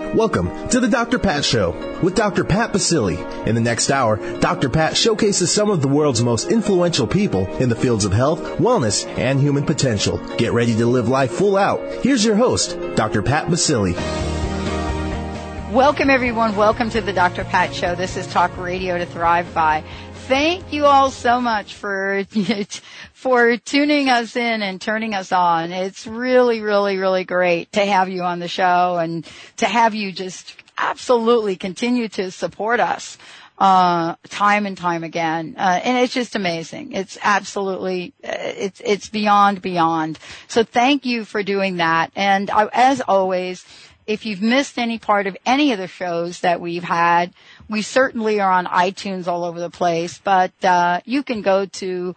Welcome to the Dr. Pat Show with Dr. Pat Baccili. In the next hour, Dr. Pat showcases some of the world's most influential people in the fields of health, wellness, and human potential. Get ready to live life full out. Here's your host, Dr. Pat Baccili. Welcome, everyone. Welcome to the Dr. Pat Show. This is Talk Radio to Thrive By. Thank you all so much for tuning us in and turning us on. It's really, really, really great to have you on the show and to have you just absolutely continue to support us time and time again. And it's just amazing. It's absolutely, it's beyond. So thank you for doing that. And as always, if you've missed any part of any of the shows that we've had, we certainly are on iTunes all over the place, but you can go to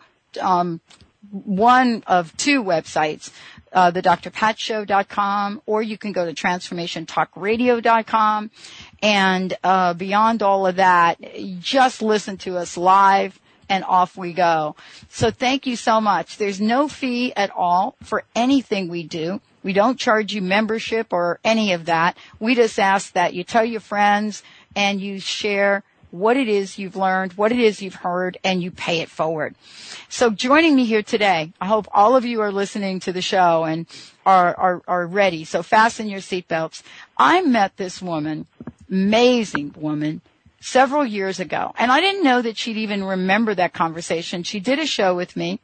one of two websites, the drpatshow.com, or you can go to transformationtalkradio.com. And beyond all of that, just listen to us live, and off we go. So thank you so much. There's no fee at all for anything we do. We don't charge you membership or any of that. We just ask that you tell your friends and you share what it is you've learned, what it is you've heard, and you pay it forward. So joining me here today, I hope all of you are listening to the show and are ready. So fasten your seatbelts. I met this woman, amazing woman, several years ago, and I didn't know that she'd even remember that conversation. She did a show with me.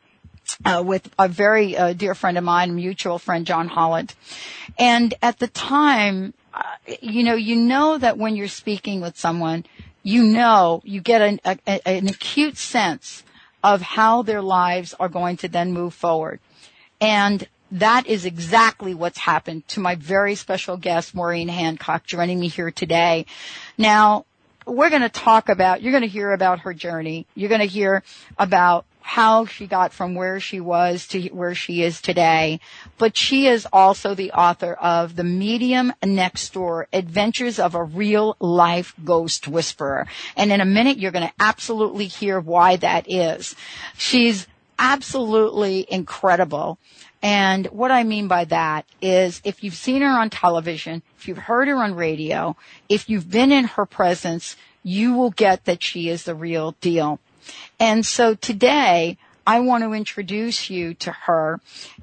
With a very dear friend of mine, mutual friend, John Holland. And at the time, you know that when you're speaking with someone, you get an acute sense of how their lives are going to then move forward. And that is exactly what's happened to my very special guest, Maureen Hancock, joining me here today. Now, we're going to you're going to hear about her journey. You're going to hear about how she got from where she was to where she is today. But she is also the author of The Medium Next Door, Adventures of a Real Life Ghost Whisperer. And in a minute, you're going to absolutely hear why that is. She's absolutely incredible. And what I mean by that is if you've seen her on television, if you've heard her on radio, if you've been in her presence, you will get that she is the real deal. And so today, I want to introduce you to her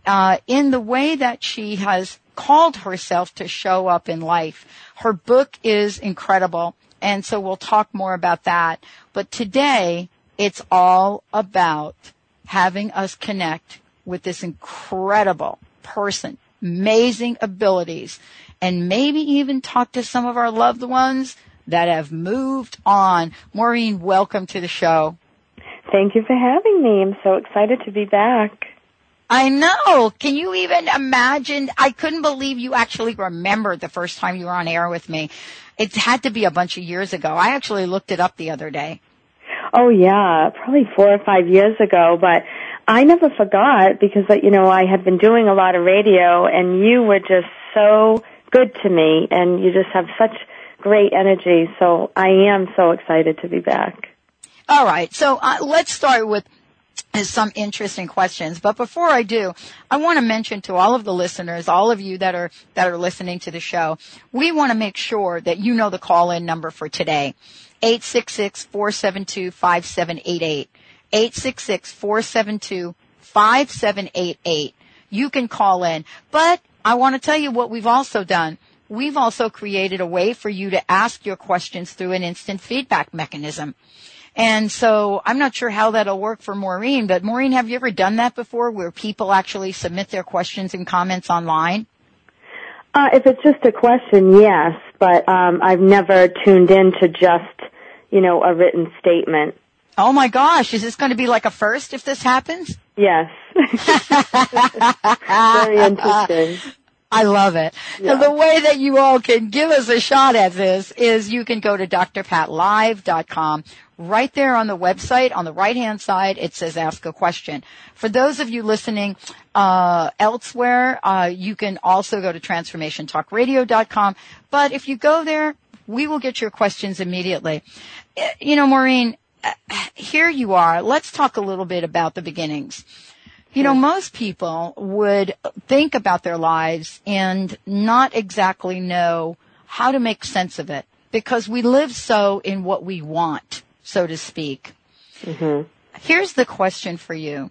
in the way that she has called herself to show up in life. Her book is incredible, and so we'll talk more about that. But today, it's all about having us connect with this incredible person, amazing abilities, and maybe even talk to some of our loved ones that have moved on. Maureen, welcome to the show. Thank you for having me. I'm so excited to be back. I know. Can you even imagine? I couldn't believe you actually remembered the first time you were on air with me. It had to be a bunch of years ago. I actually looked it up the other day. Oh, yeah, probably 4 or 5 years ago. But I never forgot because, I had been doing a lot of radio, and you were just so good to me, and you just have such great energy. So I am so excited to be back. All right, so let's start with some interesting questions. But before I do, I want to mention to all of the listeners, all of you that are listening to the show, we want to make sure that you know the call-in number for today, 866-472-5788, 866-472-5788. You can call in. But I want to tell you what we've also done. We've also created a way for you to ask your questions through an instant feedback mechanism. And so I'm not sure how that'll work for Maureen, but Maureen, have you ever done that before where people actually submit their questions and comments online? If it's just a question, yes, but I've never tuned in to just, a written statement. Oh, my gosh. Is this going to be like a first if this happens? Yes. Very interesting. I love it. Yeah. And the way that you all can give us a shot at this is you can go to drpatlive.com. Right there on the website, on the right-hand side, it says Ask a Question. For those of you listening elsewhere, you can also go to transformationtalkradio.com. But if you go there, we will get your questions immediately. Maureen, here you are. Let's talk a little bit about the beginnings. Most people would think about their lives and not exactly know how to make sense of it, because we live so in what we want, so to speak. Mm-hmm. Here's the question for you.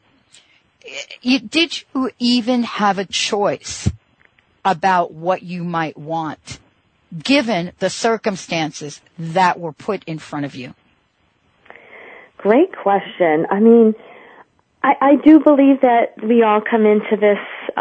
Did you even have a choice about what you might want, given the circumstances that were put in front of you? Great question. I mean, I do believe that we all come into this,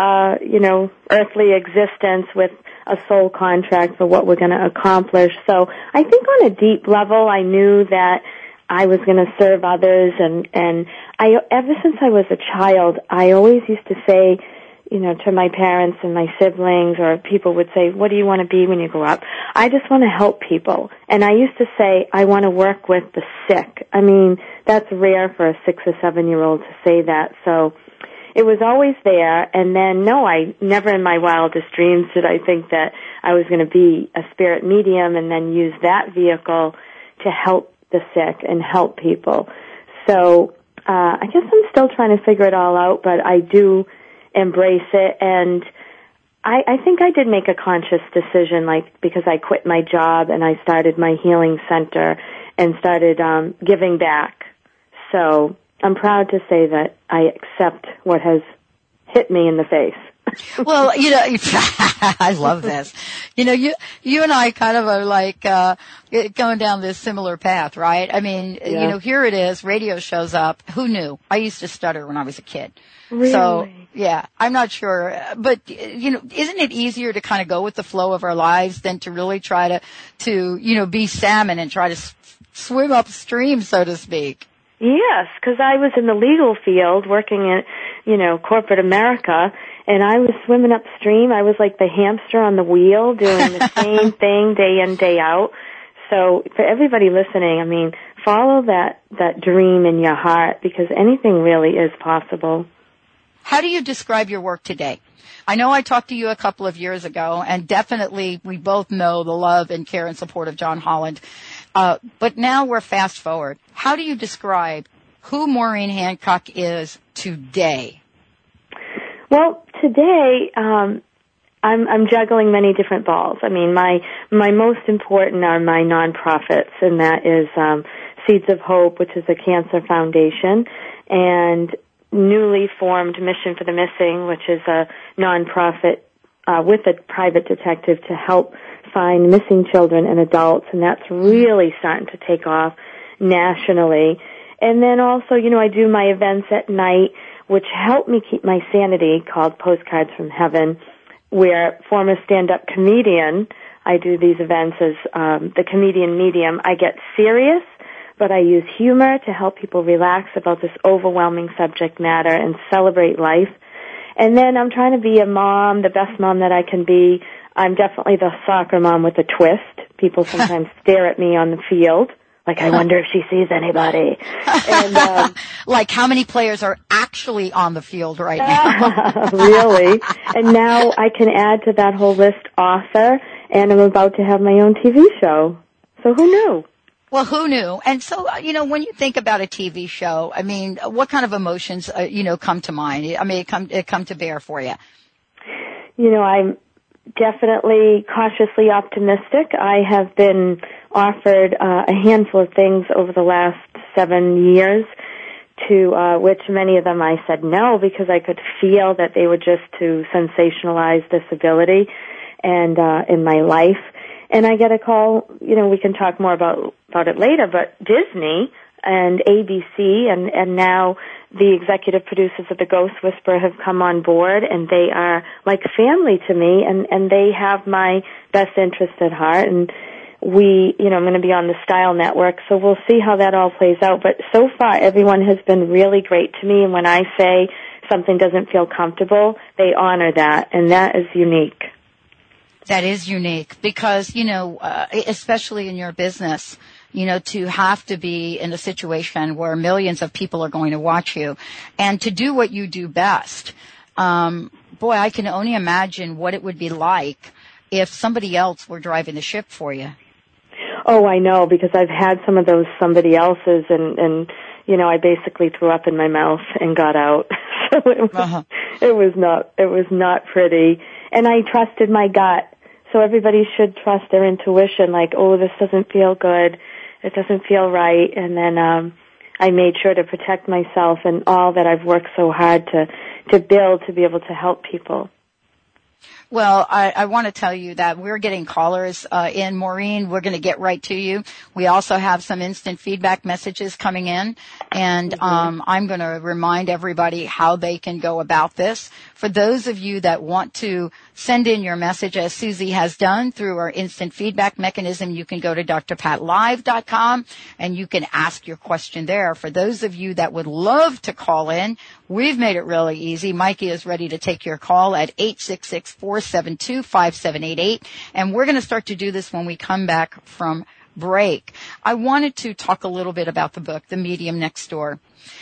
earthly existence with a soul contract for what we're going to accomplish. So I think on a deep level, I knew that I was going to serve others, and ever since I was a child, I always used to say, to my parents and my siblings, or people would say, what do you want to be when you grow up? I just want to help people. And I used to say, I want to work with the sick. I mean, that's rare for a 6 or 7-year-old to say that. So it was always there. And then, no, I never in my wildest dreams did I think that I was going to be a spirit medium and then use that vehicle to help the sick and help people. So I guess I'm still trying to figure it all out, but I do embrace it. And I think I did make a conscious decision, because I quit my job and I started my healing center and started giving back. So I'm proud to say that I accept what has hit me in the face. Well, I love this. You and I kind of are like going down this similar path, right? I mean, yeah. Here it is, radio shows up. Who knew? I used to stutter when I was a kid. Really? So, yeah, I'm not sure. But, isn't it easier to kind of go with the flow of our lives than to really try to be salmon and try to swim upstream, so to speak? Yes, because I was in the legal field working in, corporate America, and I was swimming upstream. I was like the hamster on the wheel doing the same thing day in, day out. So for everybody listening, I mean, follow that dream in your heart, because anything really is possible. How do you describe your work today? I know I talked to you a couple of years ago, and definitely we both know the love and care and support of John Holland. But now we're fast forward. How do you describe who Maureen Hancock is today? Well, today, I'm juggling many different balls. I mean, my most important are my nonprofits, and that is Seeds of Hope, which is a cancer foundation, and newly formed Mission for the Missing, which is a nonprofit with a private detective to help find missing children and adults, and that's really starting to take off nationally. And then also, I do my events at night, which help me keep my sanity, called Postcards from Heaven, where former stand-up comedian, I do these events as the comedian medium. I get serious, but I use humor to help people relax about this overwhelming subject matter and celebrate life. And then I'm trying to be a mom, the best mom that I can be. I'm definitely the soccer mom with a twist. People sometimes stare at me on the field, like, I wonder if she sees anybody. And like, how many players are actually on the field right now? Really? And now I can add to that whole list author, and I'm about to have my own TV show. So who knew? Well, who knew? And so, when you think about a TV show, I mean, what kind of emotions, come to mind? I mean, it come to bear for you. I'm definitely cautiously optimistic. I have been offered a handful of things over the last 7 years, to which many of them I said no, because I could feel that they were just to sensationalize disability and in my life. And I get a call, we can talk more about it later, but Disney and ABC and now the executive producers of The Ghost Whisperer have come on board, and they are like family to me, and they have my best interest at heart. And I'm going to be on the Style Network, so we'll see how that all plays out. But so far, everyone has been really great to me, and when I say something doesn't feel comfortable, they honor that, and that is unique. That is unique because, especially in your business, to have to be in a situation where millions of people are going to watch you and to do what you do best. Boy, I can only imagine what it would be like if somebody else were driving the ship for you. Oh, I know, because I've had some of those somebody else's and I basically threw up in my mouth and got out. So it was not pretty. And I trusted my gut. So everybody should trust their intuition, like, oh, this doesn't feel good, it doesn't feel right, and then I made sure to protect myself and all that I've worked so hard to build to be able to help people. Well, I want to tell you that we're getting callers in. Maureen, we're going to get right to you. We also have some instant feedback messages coming in, and I'm going to remind everybody how they can go about this. For those of you that want to send in your message, as Susie has done through our instant feedback mechanism, you can go to drpatlive.com and you can ask your question there. For those of you that would love to call in, we've made it really easy. Mikey is ready to take your call at 866-472-5788, and we're going to start to do this when we come back from break. I wanted to talk a little bit about the book, The Medium Next Door.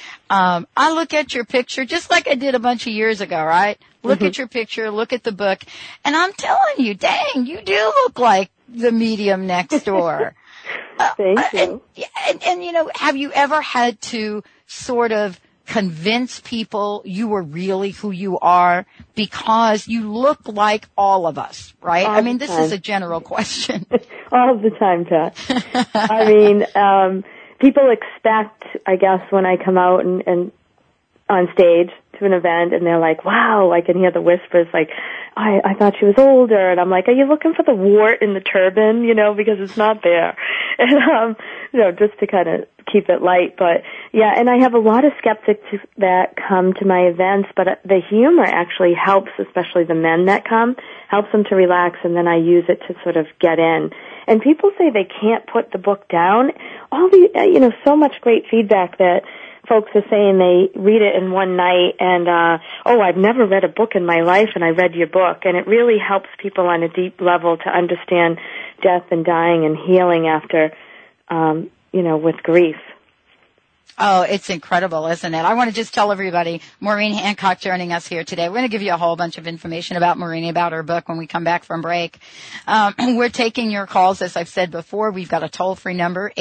I look at your picture just like I did a bunch of years ago, right? Look at your picture, look at the book, and I'm telling you, dang, you do look like the medium next door. Thank you. And, you know, have you ever had to sort of convince people you were really who you are because you look like all of us, right? I mean, this is a general question. All the time, Pat. I mean, people expect, I guess, when I come out and on stage to an event, and they're like, wow, I can hear the whispers, like, I thought she was older, and I'm like, are you looking for the wart in the turban, you know, because it's not there. And, you know, just to kind of keep it light, but yeah, and I have a lot of skeptics that come to my events, but the humor actually helps, especially the men that come, helps them to relax, and then I use it to sort of get in. And people say they can't put the book down. All the, you know, so much great feedback that folks are saying they read it in one night and, I've never read a book in my life and I read your book. And it really helps people on a deep level to understand death and dying and healing after, you know, with grief. Oh, it's incredible, isn't it? I want to just tell everybody, Maureen Hancock joining us here today. We're going to give you a whole bunch of information about Maureen, about her book when we come back from break. We're taking your calls, as I've said before. We've got a toll-free number,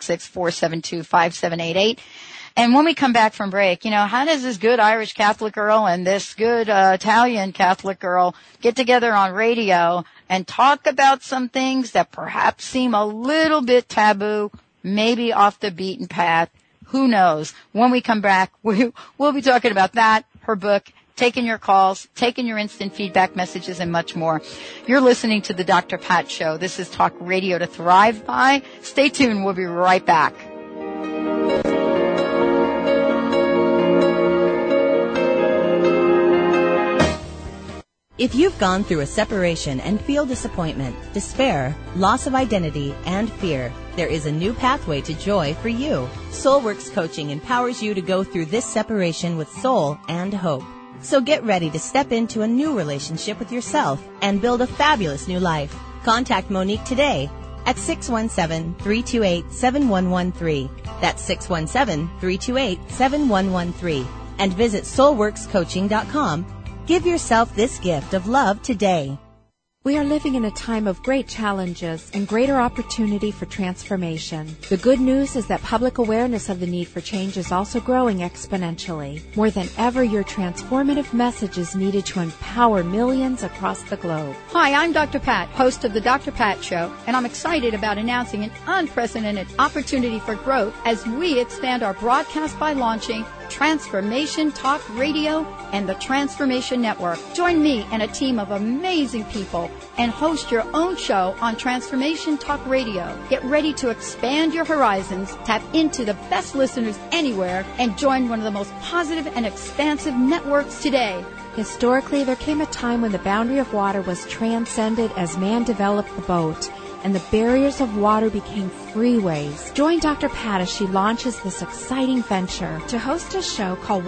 866-472-5788. And when we come back from break, you know, how does this good Irish Catholic girl and this good Italian Catholic girl get together on radio and talk about some things that perhaps seem a little bit taboo, maybe off the beaten path? Who knows? When we come back, we'll be talking about that, her book, taking your calls, taking your instant feedback messages, and much more. You're listening to the Dr. Pat Show. This is Talk Radio to Thrive By. Stay tuned. We'll be right back. If you've gone through a separation and feel disappointment, despair, loss of identity, and fear, there is a new pathway to joy for you. SoulWorks Coaching empowers you to go through this separation with soul and hope. So get ready to step into a new relationship with yourself and build a fabulous new life. Contact Monique today at 617-328-7113. That's 617-328-7113. And visit soulworkscoaching.com. Give yourself this gift of love today. We are living in a time of great challenges and greater opportunity for transformation. The good news is that public awareness of the need for change is also growing exponentially. More than ever, your transformative message is needed to empower millions across the globe. Hi, I'm Dr. Pat, host of the Dr. Pat Show, and I'm excited about announcing an unprecedented opportunity for growth as we expand our broadcast by launching Transformation Talk Radio and the Transformation Network. Join me and a team of amazing people and host your own show on Transformation Talk Radio. Get ready to expand your horizons, tap into the best listeners anywhere, and join one of the most positive and expansive networks today. Historically, there came a time when the boundary of water was transcended as man developed the boat, and the barriers of water became freeways. Join Dr. Pat as she launches this exciting venture. To host a show, call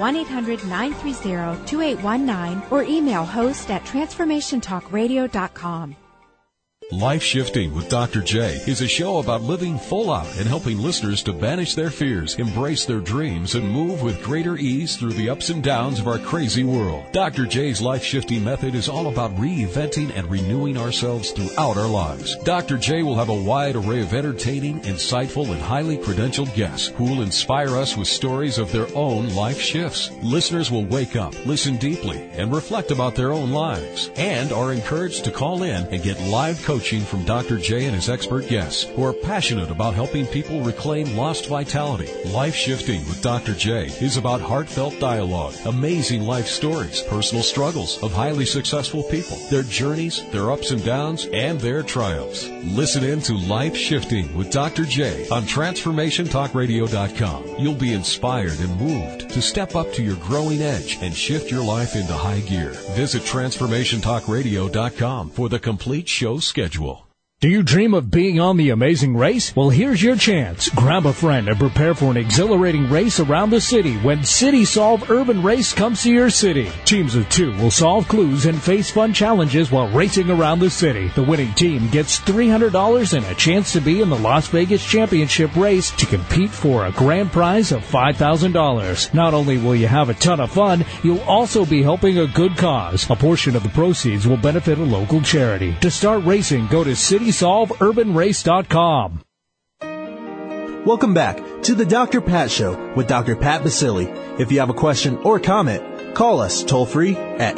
1-800-930-2819 or email host@transformationtalkradio.com. Life Shifting with Dr. J is a show about living full out and helping listeners to banish their fears, embrace their dreams, and move with greater ease through the ups and downs of our crazy world. Dr. J's Life Shifting method is all about reinventing and renewing ourselves throughout our lives. Dr. J will have a wide array of entertaining, insightful, and highly credentialed guests who will inspire us with stories of their own life shifts. Listeners will wake up, listen deeply, and reflect about their own lives, and are encouraged to call in and get live coaching from Dr. J and his expert guests who are passionate about helping people reclaim lost vitality. Life Shifting with Dr. J is about heartfelt dialogue, amazing life stories, personal struggles of highly successful people, their journeys, their ups and downs, and their triumphs. Listen in to Life Shifting with Dr. J on TransformationTalkRadio.com. You'll be inspired and moved to step up to your growing edge and shift your life into high gear. Visit TransformationTalkRadio.com for the complete show schedule. Do you dream of being on The Amazing Race? Well, here's your chance. Grab a friend and prepare for an exhilarating race around the city when City Solve Urban Race comes to your city. Teams of 2 will solve clues and face fun challenges while racing around the city. The winning team gets $300 and a chance to be in the Las Vegas Championship race to compete for a grand prize of $5,000. Not only will you have a ton of fun, you'll also be helping a good cause. A portion of the proceeds will benefit a local charity. To start racing, go to CitySolveUrbanRace.com. Welcome back to the Dr. Pat Show with Dr. Pat Baccili. If you have a question or comment, call us toll-free at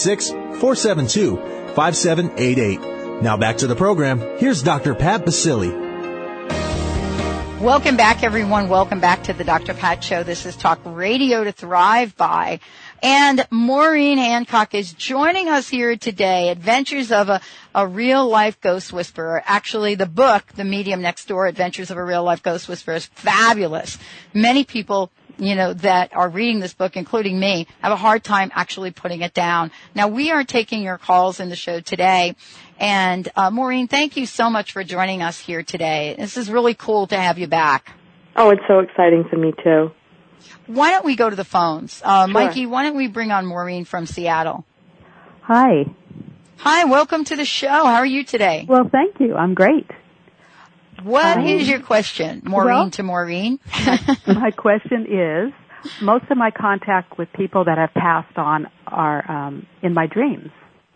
866-472-5788. Now back to the program. Here's Dr. Pat Baccili. Welcome back, everyone. Welcome back to the Dr. Pat Show. This is Talk Radio to Thrive By. And Maureen Hancock is joining us here today. Adventures of a real-life ghost whisperer. Actually, the book, The Medium Next Door, Adventures of a Real-Life Ghost Whisperer, is fabulous. Many people, that are reading this book, including me, have a hard time actually putting it down. Now, we are taking your calls in the show today. And, Maureen, thank you so much for joining us here today. This is really cool to have you back. Oh, it's so exciting for me, too. Why don't we go to the phones? Sure. Mikey, why don't we bring on Maureen from Seattle? Hi. Hi, welcome to the show. How are you today? Well, thank you. I'm great. What is your question, Maureen to Maureen? My question is, most of my contact with people that have passed on are in my dreams.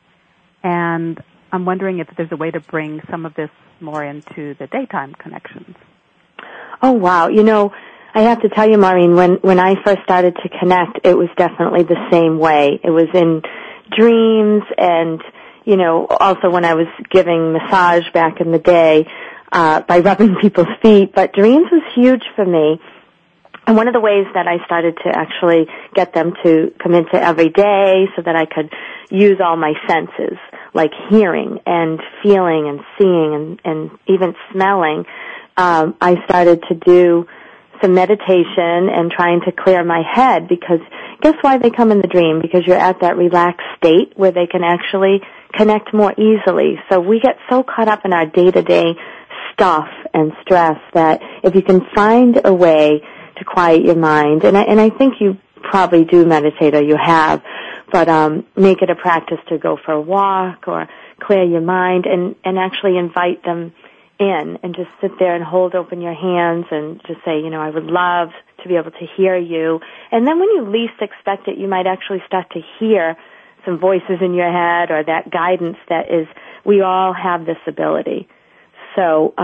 And I'm wondering if there's a way to bring some of this more into the daytime connections. Oh, wow. I have to tell you, Maureen, when I first started to connect, it was definitely the same way. It was in dreams and, also when I was giving massage back in the day, by rubbing people's feet. But dreams was huge for me. And one of the ways that I started to actually get them to come into every day so that I could use all my senses, like hearing and feeling and seeing and even smelling, I started to do some meditation and trying to clear my head, because guess why they come in the dream? Because you're at that relaxed state where they can actually connect more easily. So we get so caught up in our day-to-day stuff and stress that if you can find a way to quiet your mind, and I think you probably do meditate or you have, but make it a practice to go for a walk or clear your mind and actually invite them in and just sit there and hold open your hands and just say, I would love to be able to hear you. And then when you least expect it, you might actually start to hear some voices in your head or that guidance that is, we all have this ability. So,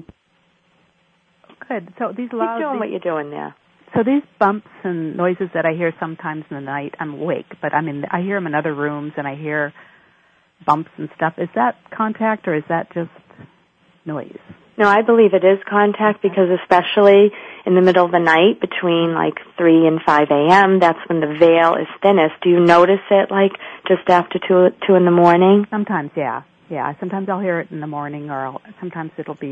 good. So these keep doing what you're doing there. So these bumps and noises that I hear sometimes in the night, I'm awake, but I hear them in other rooms and I hear bumps and stuff. Is that contact or is that just noise? No, I believe it is contact, because especially in the middle of the night between like 3 and 5 a.m., that's when the veil is thinnest. Do you notice it like just after 2 in the morning? Sometimes, yeah. Yeah, sometimes I'll hear it in the morning, or sometimes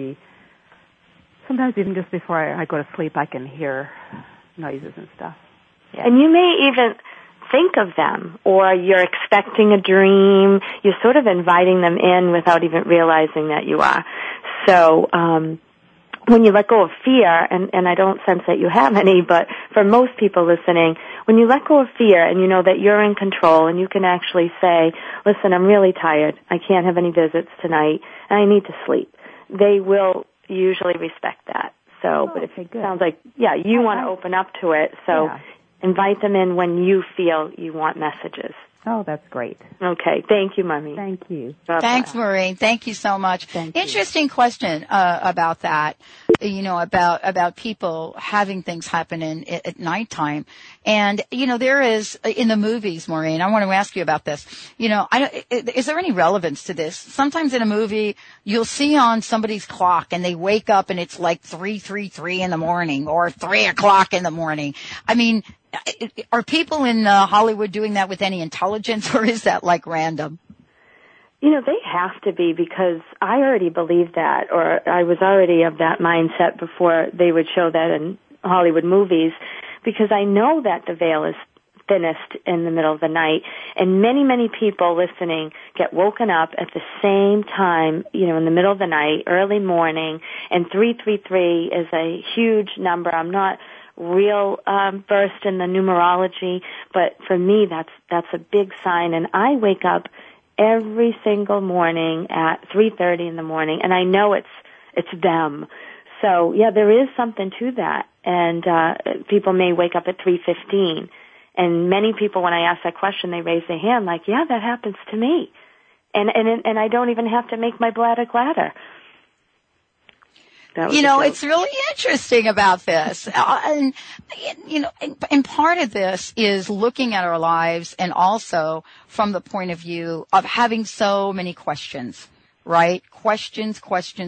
even just before I go to sleep I can hear noises and stuff. Yeah. And you may even think of them, or you're expecting a dream. You're sort of inviting them in without even realizing that you are. So when you let go of fear, and I don't sense that you have any, but for most people listening, when you let go of fear and you know that you're in control and you can actually say, listen, I'm really tired. I can't have any visits tonight and I need to sleep. They will usually respect that. So, but it sounds like, you want to open up to it. So invite them in when you feel you want messages. Oh, that's great. Okay. Thank you, Mommy. Thank you. Bye-bye. Thanks, Maureen. Thank you so much. Interesting question about that, about people having things happen at nighttime. And, there is, in the movies, Maureen, I want to ask you about this. Is there any relevance to this? Sometimes in a movie, you'll see on somebody's clock and they wake up and it's like 3:33 in the morning or 3 o'clock in the morning. I mean, are people in Hollywood doing that with any intelligence, or is that like random? They have to be, because I already believed that, or I was already of that mindset before they would show that in Hollywood movies, because I know that the veil is thinnest in the middle of the night, and many, many people listening get woken up at the same time, in the middle of the night, early morning, and 333 is a huge number. I'm not real versed in the numerology, but for me that's a big sign. And I wake up every single morning at 3:30 in the morning, and I know it's them. So there is something to that. And people may wake up at 3:15, and many people, when I ask that question, they raise their hand like, that happens to me, and I don't even have to make my bladder gladder. It's really interesting about this. And part of this is looking at our lives, and also from the point of view of having so many questions, right? Questions.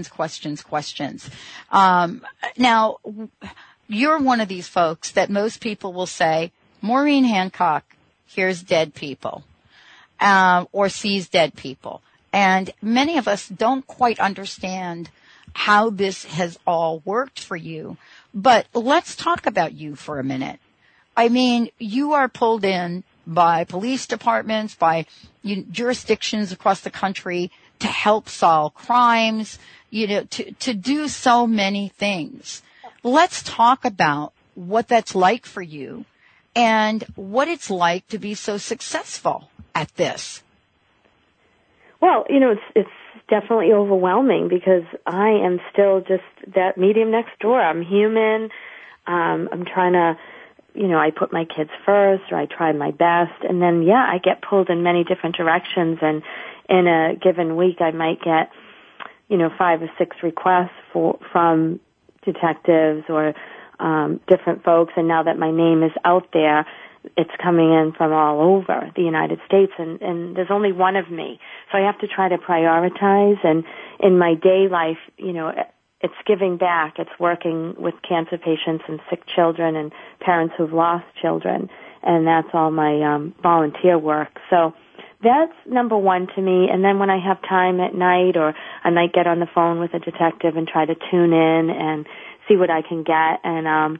Now, you're one of these folks that most people will say, Maureen Hancock hears dead people, or sees dead people. And many of us don't quite understand how this has all worked for you. But let's talk about you for a minute. I mean, you are pulled in by police departments, by jurisdictions across the country to help solve crimes, to do so many things. Let's talk about what that's like for you and what it's like to be so successful at this. Well, it's definitely overwhelming, because I am still just that medium next door. I'm human. I'm trying to, I put my kids first, or I try my best. And then, I get pulled in many different directions. And in a given week, I might get, 5 or 6 requests from detectives or different folks. And now that my name is out there, it's coming in from all over the United States, and there's only one of me. So I have to try to prioritize, and in my day life, it's giving back. It's working with cancer patients and sick children and parents who've lost children, and that's all my volunteer work. So that's number one to me. And then when I have time at night, or I might get on the phone with a detective and try to tune in and see what I can get, and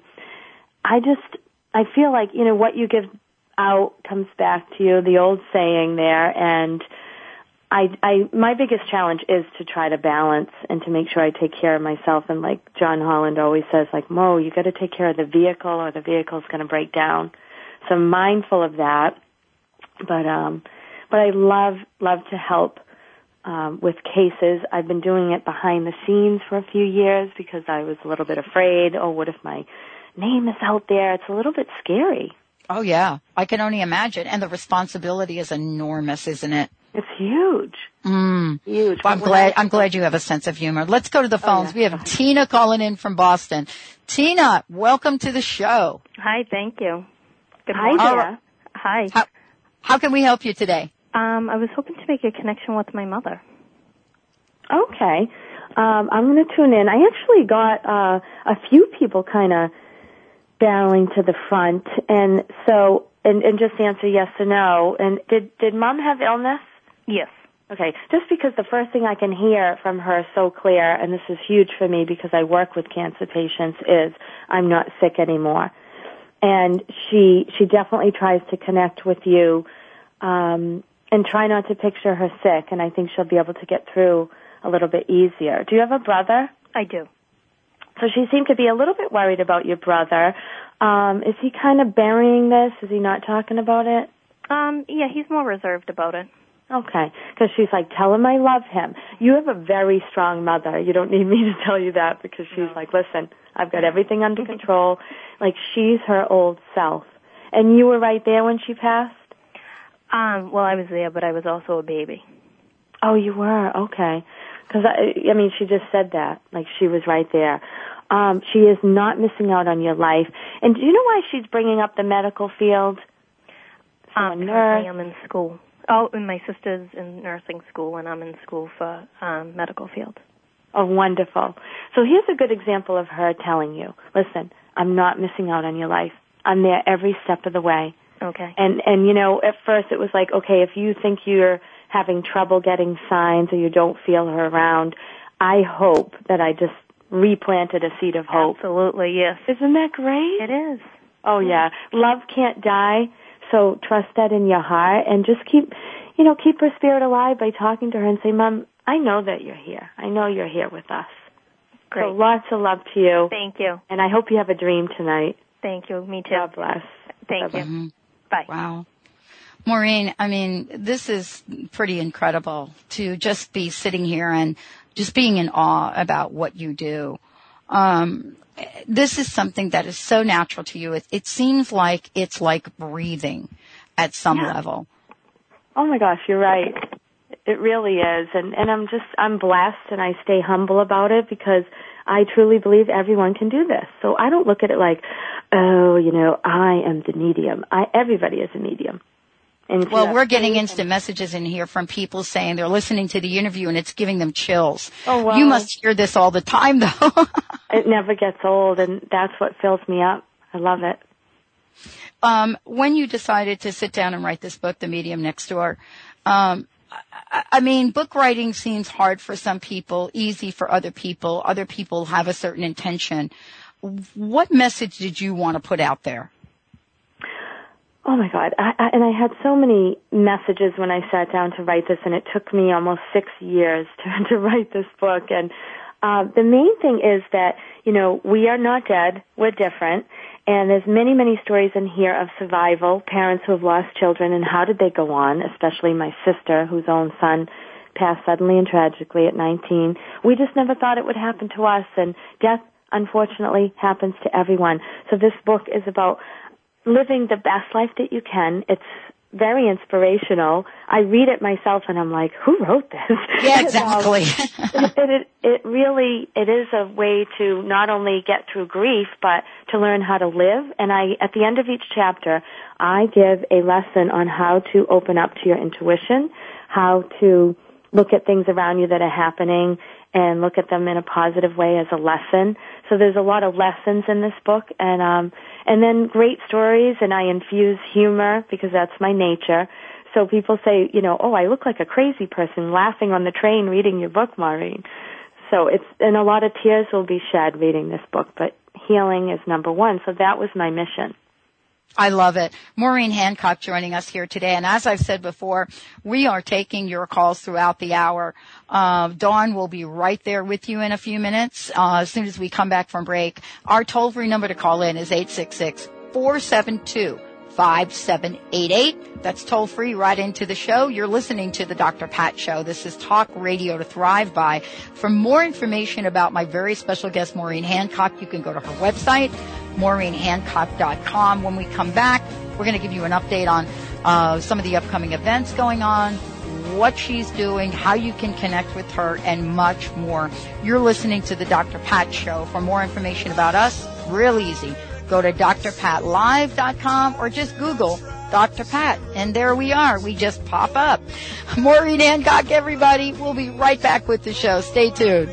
I feel like, what you give out comes back to you, the old saying there, and my biggest challenge is to try to balance and to make sure I take care of myself. And like John Holland always says, like, Mo, you got to take care of the vehicle, or the vehicle's going to break down. So I'm mindful of that. But I love to help with cases. I've been doing it behind the scenes for a few years because I was a little bit afraid. Oh, what if my name is out there? It's a little bit scary. Oh, yeah. I can only imagine. And the responsibility is enormous, isn't it? It's huge. Huge. Well, I'm glad you have a sense of humor. Let's go to the phones. Oh, yeah. We have Tina calling in from Boston. Tina, welcome to the show. Hi, thank you. Good Hi, morning. Tina. Hi. How can we help you today? I was hoping to make a connection with my mother. Okay. I'm going to tune in. I actually got a few people kind of barreling to the front, and so and just answer yes or no. And did Mom have illness? Yes. Okay. Just because the first thing I can hear from her so clear, and this is huge for me because I work with cancer patients, is I'm not sick anymore. And she definitely tries to connect with you, and try not to picture her sick, and I think she'll be able to get through a little bit easier. Do you have a brother? I do. So she seemed to be a little bit worried about your brother. Is he kind of burying this? Is he not talking about it? Yeah, he's more reserved about it. Okay, because she's like, tell him I love him. You have a very strong mother. You don't need me to tell you that, because she's like, listen, I've got everything under control. Like, she's her old self. And you were right there when she passed? Well, I was there, but I was also a baby. Oh, you were? Okay. Because, I mean, she just said that. Like, she was right there. She is not missing out on your life. And do you know why she's bringing up the medical field? Because I am in school. Oh, and my sister's in nursing school, and I'm in school for medical field. Oh, wonderful. So here's a good example of her telling you, listen, I'm not missing out on your life. I'm there every step of the way. Okay. And you know, at first it was like, okay, if you think you're having trouble getting signs or you don't feel her around, I hope that I just replanted a seed of hope. Absolutely, yes. Isn't that great? It is. Oh, yeah. Love can't die, so trust that in your heart and just keep her spirit alive by talking to her and say, Mom, I know that you're here. I know you're here with us. Great. So lots of love to you. Thank you. And I hope you have a dream tonight. Thank you. Me too. God bless. Thank you. Mm-hmm. Bye. Wow. Maureen, I mean, this is pretty incredible to just be sitting here and just being in awe about what you do. This is something that is so natural to you. It seems like it's like breathing at some level. Oh my gosh, you're right. It really is. And I'm blessed and I stay humble about it because I truly believe everyone can do this. So I don't look at it like, oh, I am the medium. Everybody is a medium. Well, we're getting instant messages in here from people saying they're listening to the interview and it's giving them chills. Oh, wow. You must hear this all the time, though. It never gets old, and that's what fills me up. I love it. When you decided to sit down and write this book, The Medium Next Door, I mean, book writing seems hard for some people, easy for other people. Other people have a certain intention. What message did you want to put out there? Oh my God. I had so many messages when I sat down to write this, and it took me almost 6 years to write this book. And the main thing is that, we are not dead. We're different. And there's many, many stories in here of survival, parents who have lost children, and how did they go on, especially my sister, whose own son passed suddenly and tragically at 19. We just never thought it would happen to us, and death, unfortunately, happens to everyone. So this book is about living the best life that you can. It's very inspirational. I read it myself and I'm like, who wrote this? Yeah, exactly. It is a way to not only get through grief, but to learn how to live. And at the end of each chapter, I give a lesson on how to open up to your intuition, how to look at things around you that are happening and look at them in a positive way as a lesson. So there's a lot of lessons in this book, and then great stories, and I infuse humor because that's my nature. So people say, oh, I look like a crazy person laughing on the train reading your book, Maureen. So and a lot of tears will be shed reading this book, but healing is number one. So that was my mission. I love it. Maureen Hancock joining us here today. And as I've said before, we are taking your calls throughout the hour. Dawn will be right there with you in a few minutes as soon as we come back from break. Our toll-free number to call in is 866-472-5788. That's toll-free right into the show. You're listening to the Dr. Pat Show. This is Talk Radio to Thrive By. For more information about my very special guest, Maureen Hancock, you can go to her website, MaureenHancock.com. When we come back, we're going to give you an update on some of the upcoming events going on, what she's doing, how you can connect with her, and much more. You're listening to the Dr. Pat Show. For more information about us, real easy. Go to drpatlive.com or just Google Dr. Pat, and there we are. We just pop up. Maureen Hancock, everybody. We'll be right back with the show. Stay tuned.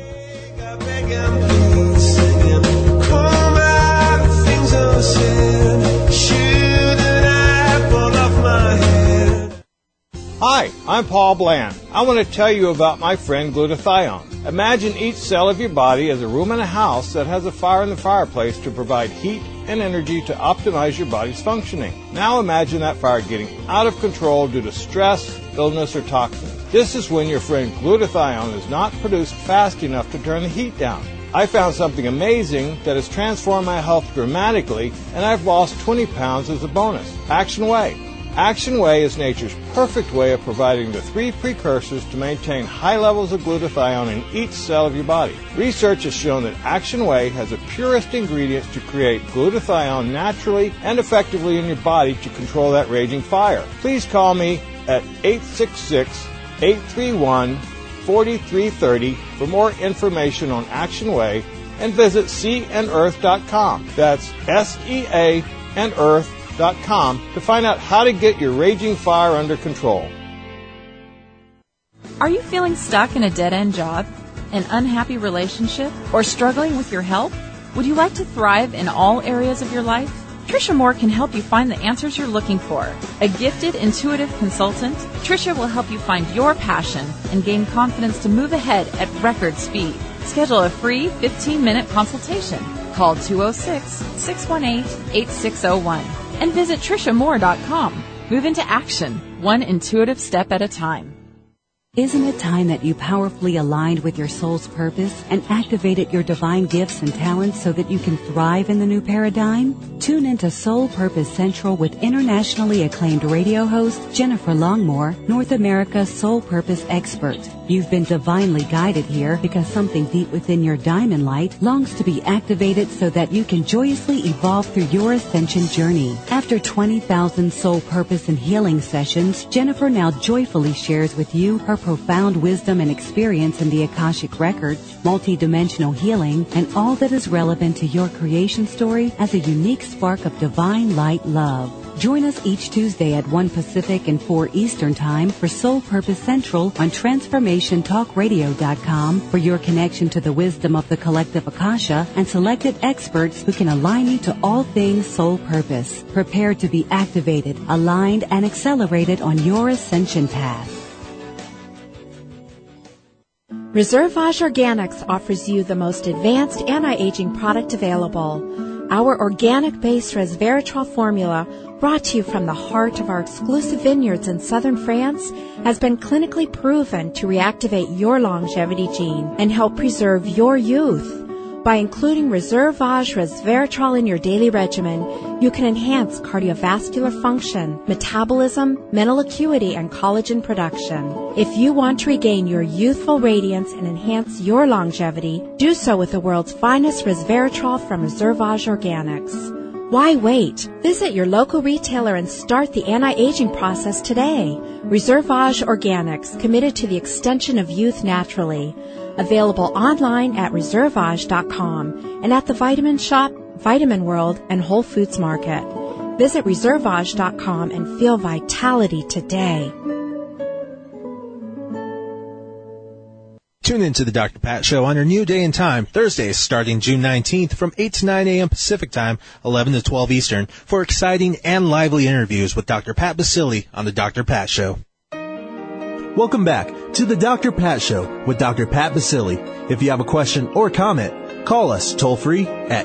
Hi, I'm Paul Bland. I want to tell you about my friend glutathione. Imagine each cell of your body as a room in a house that has a fire in the fireplace to provide heat and energy to optimize your body's functioning. Now imagine that fire getting out of control due to stress, illness, or toxins. This is when your friend glutathione is not produced fast enough to turn the heat down. I found something amazing that has transformed my health dramatically, and I've lost 20 pounds as a bonus. Action Whey. Action Whey is nature's perfect way of providing the 3 precursors to maintain high levels of glutathione in each cell of your body. Research has shown that Action Whey has the purest ingredients to create glutathione naturally and effectively in your body to control that raging fire. Please call me at 866-831-4330 for more information on Action Whey, and visit seaandearth.com. That's SEA and Earth.com to find out how to get your raging fire under control. Are you feeling stuck in a dead-end job, an unhappy relationship, or struggling with your health? Would you like to thrive in all areas of your life? Tricia Moore can help you find the answers you're looking for. A gifted, intuitive consultant, Tricia will help you find your passion and gain confidence to move ahead at record speed. Schedule a free 15-minute consultation. Call 206-618-8601 and visit TriciaMoore.com. Move into action, one intuitive step at a time. Isn't it time that you powerfully aligned with your soul's purpose and activated your divine gifts and talents so that you can thrive in the new paradigm? Tune into Soul Purpose Central with internationally acclaimed radio host Jennifer Longmore, North America's Soul Purpose expert. You've been divinely guided here because something deep within your diamond light longs to be activated so that you can joyously evolve through your ascension journey. After 20,000 soul purpose and healing sessions, Jennifer now joyfully shares with you her profound wisdom and experience in the Akashic Records, multidimensional healing, and all that is relevant to your creation story as a unique spark of divine light love. Join us each Tuesday at 1 Pacific and 4 Eastern Time for Soul Purpose Central on TransformationTalkRadio.com for your connection to the wisdom of the collective Akasha and selected experts who can align you to all things soul purpose. Prepare to be activated, aligned, and accelerated on your ascension path. Reservage Organics offers you the most advanced anti-aging product available. Our organic-based resveratrol formula, brought to you from the heart of our exclusive vineyards in southern France, has been clinically proven to reactivate your longevity gene and help preserve your youth. By including Reservage resveratrol in your daily regimen, you can enhance cardiovascular function, metabolism, mental acuity, and collagen production. If you want to regain your youthful radiance and enhance your longevity, do so with the world's finest resveratrol from Reservage Organics. Why wait? Visit your local retailer and start the anti-aging process today. Reservage Organics, committed to the extension of youth naturally. Available online at Reservage.com and at the Vitamin Shop, Vitamin World, and Whole Foods Market. Visit Reservage.com and feel vitality today. Tune in to the Dr. Pat Show on your new day and time, Thursdays starting June 19th from 8 to 9 a.m. Pacific Time, 11 to 12 Eastern, for exciting and lively interviews with Dr. Pat Basile on the Dr. Pat Show. Welcome back to the Dr. Pat Show with Dr. Pat Basile. If you have a question or comment, call us toll-free at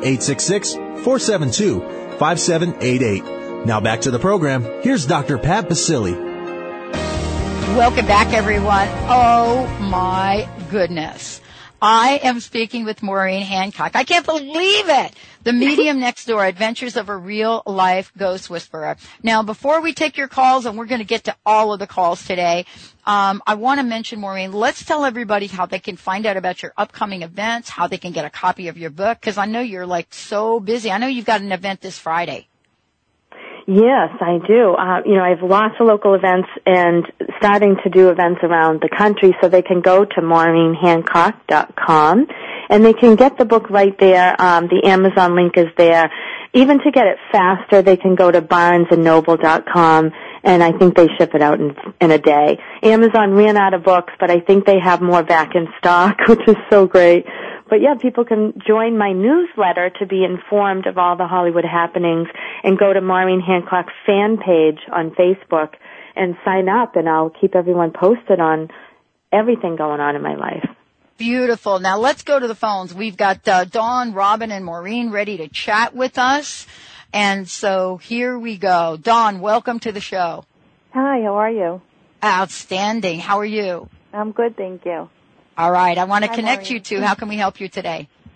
866-472-5788. Now back to the program. Here's Dr. Pat Basile. Welcome back, everyone. Oh, my goodness. I am speaking with Maureen Hancock. I can't believe it. The Medium Next Door, Adventures of a Real-Life Ghost Whisperer. Now, before we take your calls, and we're going to get to all of the calls today, I want to mention, Maureen, let's tell everybody how they can find out about your upcoming events, how they can get a copy of your book, because I know you're, like, so busy. I know you've got an event this Friday. Yes, I do. I have lots of local events and starting to do events around the country, so they can go to MaureenHancock.com and they can get the book right there. The Amazon link is there. Even to get it faster, they can go to BarnesandNoble.com, and I think they ship it out in a day. Amazon ran out of books, but I think they have more back in stock, which is so great. But yeah, people can join my newsletter to be informed of all the Hollywood happenings and go to Maureen Hancock's fan page on Facebook and sign up, and I'll keep everyone posted on everything going on in my life. Beautiful. Now let's go to the phones. We've got Dawn, Robin, and Maureen ready to chat with us. And so here we go. Dawn, welcome to the show. Hi, how are you? Outstanding. How are you? I'm good, thank you. All right. I want to connect you two. How can we help you today?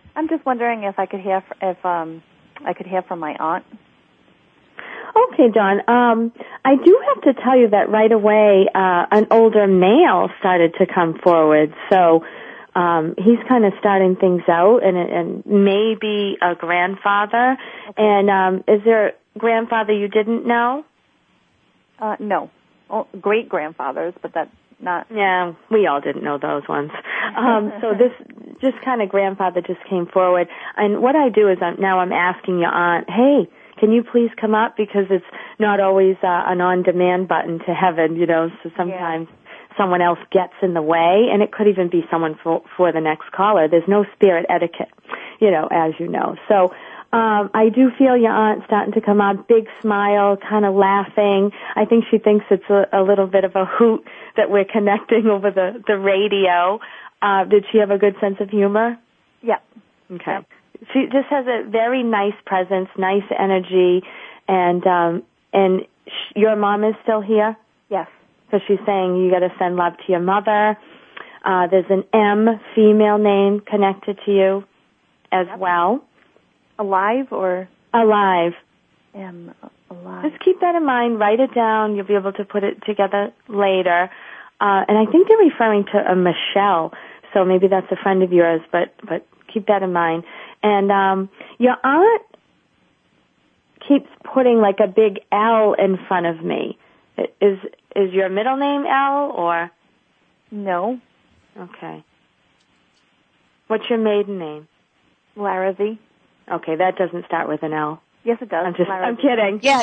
I'm just wondering if I could hear from my aunt. Okay, Dawn. I do have to tell you that right away, an older male started to come forward. So he's kind of starting things out, and maybe a grandfather. Okay. And is there a grandfather you didn't know? No. Great grandfathers, but that's not. Yeah, we all didn't know those ones. So this just kind of grandfather just came forward. And what I do is now I'm asking your aunt, hey, can you please come up? Because it's not always an on-demand button to heaven, so sometimes someone else gets in the way, and it could even be someone for the next caller. There's no spirit etiquette, as you know. So I do feel your aunt starting to come out, big smile, kind of laughing. I think she thinks it's a little bit of a hoot that we're connecting over the radio. Did she have a good sense of humor? Yep. Okay. Yep. She just has a very nice presence, nice energy, and your mom is still here? Yes. So she's saying you got to send love to your mother. There's an M, female name, connected to you as well. Alive or? Alive. M, alive. Just keep that in mind. Write it down. You'll be able to put it together later. And I think they're referring to a Michelle, so maybe that's a friend of yours, but keep that in mind. And your aunt keeps putting like a big L in front of me. Is your middle name L or? No. Okay. What's your maiden name? Larrabee. Okay, that doesn't start with an L. Yes, it does. I'm kidding. Yeah,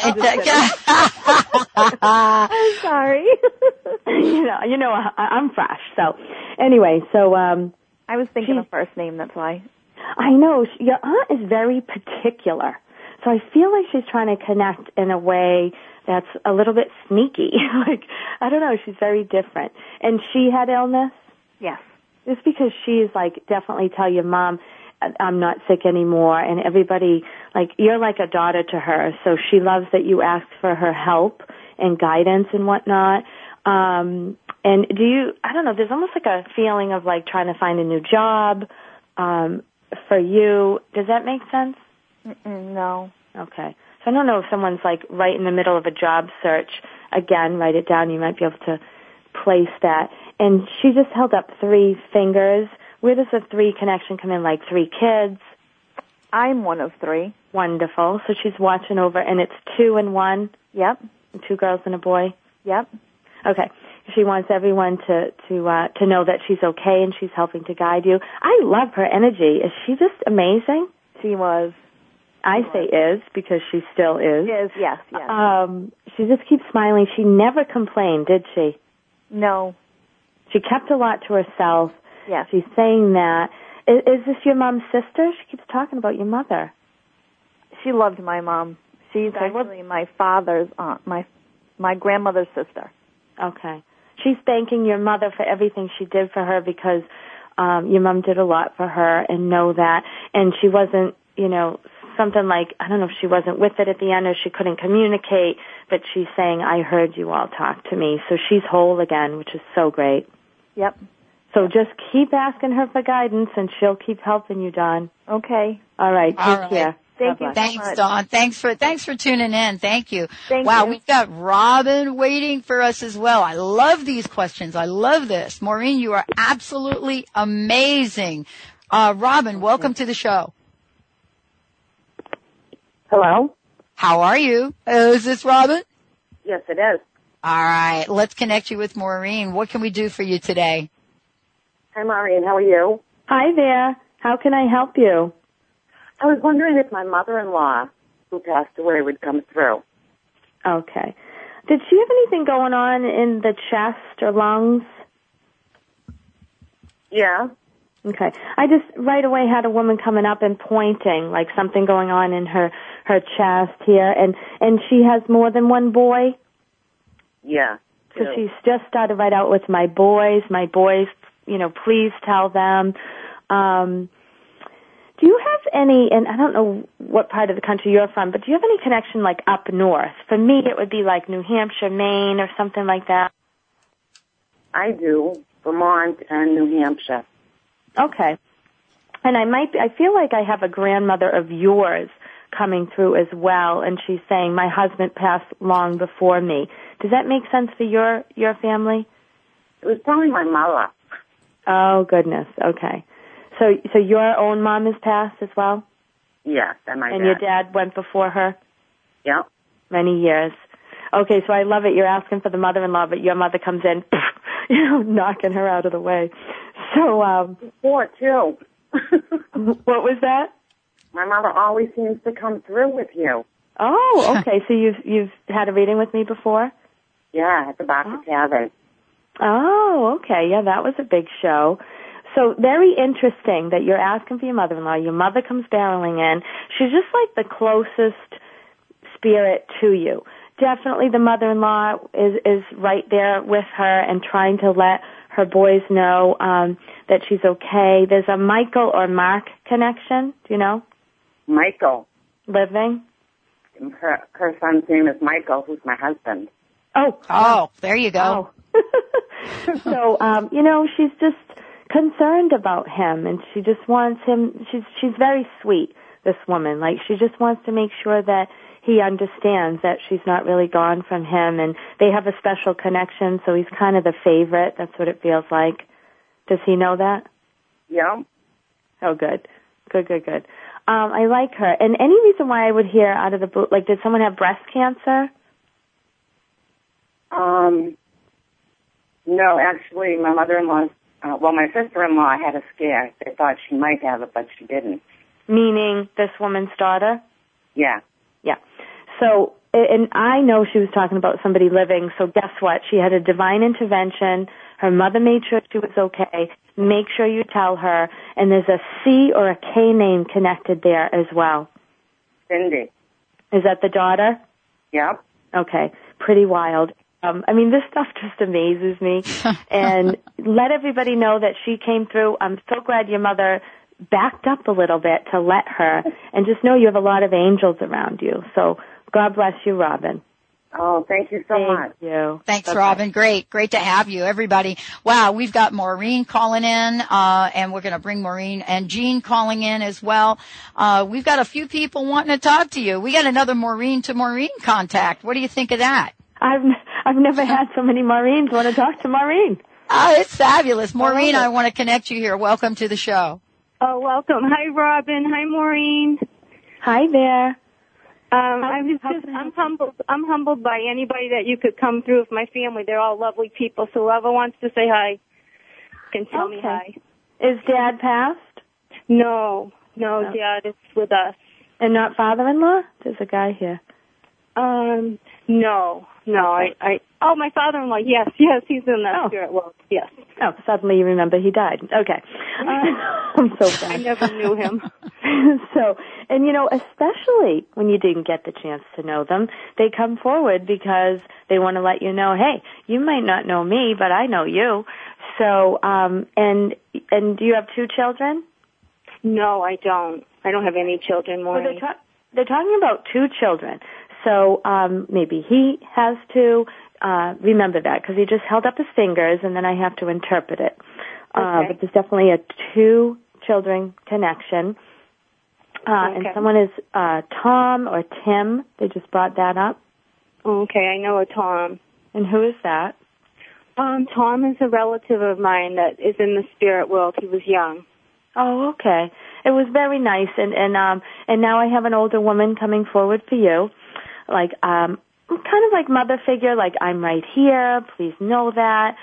I'm sorry. I'm fresh. So, anyway, I was thinking of first name. That's why. I know your aunt is very particular, so I feel like she's trying to connect in a way that's a little bit sneaky. Like, I don't know, she's very different. And she had illness? Yes. Just because she's like, definitely tell your mom, I'm not sick anymore, and everybody, like, you're like a daughter to her, so she loves that you ask for her help and guidance and whatnot. And I don't know, there's almost like a feeling of like trying to find a new job for you. Does that make sense? No. Okay. So I don't know if someone's like right in the middle of a job search. Again, write it down. You might be able to place that. And she just held up 3 fingers. Where does the 3 connection come in? Like 3 kids? I'm one of 3. Wonderful. So she's watching over, and it's 2 and 1? Yep. And 2 girls and a boy? Yep. Okay. She wants everyone to know that she's okay and she's helping to guide you. I love her energy. Is she just amazing? She was. I say is because she still is. Is, yes. She just keeps smiling. She never complained, did she? No. She kept a lot to herself. Yes. She's saying that. Is this your mom's sister? She keeps talking about your mother. She loved my mom. She's actually my father's aunt, my grandmother's sister. Okay. She's thanking your mother for everything she did for her because your mom did a lot for her and know that. And she wasn't, something like, I don't know if she wasn't with it at the end or she couldn't communicate, but she's saying, I heard you all talk to me. So she's whole again, which is so great. Yep. So just keep asking her for guidance and she'll keep helping you, Dawn. Okay. All right. Take care. Thank you. Thanks, Dawn. Thanks for tuning in. Thank you. Thank you. We've got Robin waiting for us as well. I love these questions. I love this. Maureen, you are absolutely amazing. Robin, welcome to the show. Hello. How are you? Is this Robin? Yes, it is. All right. Let's connect you with Maureen. What can we do for you today? Hi, Maureen. How are you? Hi there. How can I help you? I was wondering if my mother-in-law, who passed away, would come through. Okay. Did she have anything going on in the chest or lungs? Yeah. Okay. I just right away had a woman coming up and pointing, like something going on in her chest here, and she has more than one boy? Yeah. So she's just started right out with my boys, please tell them. Do you have any, and I don't know what part of the country you're from, but do you have any connection like up north? For me, it would be like New Hampshire, Maine, or something like that. I do. Vermont and New Hampshire. Okay. And I feel like I have a grandmother of yours coming through as well, and she's saying my husband passed long before me. Does that make sense for your family? It was probably my mother. Oh, goodness. Okay. So your own mom has passed as well? Yes, and my dad. And your dad went before her? Yep. Many years. Okay, so I love it. You're asking for the mother-in-law, but your mother comes in, knocking her out of the way. So, before, too. What was that? My mother always seems to come through with you. Oh, okay. So you've had a reading with me before? Yeah, at the Dr. Cabin. Oh, okay. Yeah, that was a big show. So very interesting that you're asking for your mother-in-law. Your mother comes barreling in. She's just like the closest spirit to you. Definitely the mother-in-law is right there with her and trying to let her boys know that she's okay. There's a Michael or Mark connection. Do you know? Michael. Living? Her son's name is Michael, who's my husband. Oh, there you go. So, she's just concerned about him, and she just wants him. She's very sweet, this woman. Like, she just wants to make sure that he understands that she's not really gone from him, and they have a special connection, so he's kind of the favorite. That's what it feels like. Does he know that? Yeah. Oh, good. Good. I like her. And any reason why I would hear out of the blue, like, did someone have breast cancer? No, actually, my mother-in-law, my sister-in-law had a scare. They thought she might have it, but she didn't. Meaning this woman's daughter? Yeah. Yeah. So, and I know she was talking about somebody living, so guess what? She had a divine intervention. Her mother made sure she was okay. Make sure you tell her. And there's a C or a K name connected there as well. Cindy. Is that the daughter? Yep. Okay. Pretty wild. This stuff just amazes me. And let everybody know that she came through. I'm so glad your mother backed up a little bit to let her. And just know you have a lot of angels around you. So God bless you, Robin. Oh, thank you so much. Thank you. Thanks, Robin. Great to have you, everybody. Wow, we've got Maureen calling in, and we're going to bring Maureen and Jean calling in as well. We've got a few people wanting to talk to you. We got another Maureen to Maureen contact. What do you think of that? I've never had so many Maureens want to talk to Maureen. Oh, it's fabulous. Maureen, I want to connect you here. Welcome to the show. Oh, welcome. Hi, Robin. Hi, Maureen. Hi there. I'm humbled by anybody that you could come through with my family. They're all lovely people, so whoever wants to say hi can tell me hi. Is Dad passed? No, Dad is with us. And not father-in-law? There's a guy here. No. Okay. My father-in-law, yes, he's in the spirit world, yes. Oh, suddenly you remember he died. Okay. I'm so bad. I never knew him. Especially when you didn't get the chance to know them, they come forward because they want to let you know, hey, you might not know me, but I know you. So, and do you have 2 children? No, I don't. I don't have any children, Maureen. Well, they're talking about 2 children. So, maybe he has 2. Remember that, because he just held up his fingers, and then I have to interpret it. Okay. But there's definitely a 2 children connection. And someone is Tom or Tim. They just brought that up. Okay, I know a Tom. And who is that? Tom is a relative of mine that is in the spirit world. He was young. Oh, okay. It was very nice, and now I have an older woman coming forward for you, like kind of like mother figure, like I'm right here. Please know that.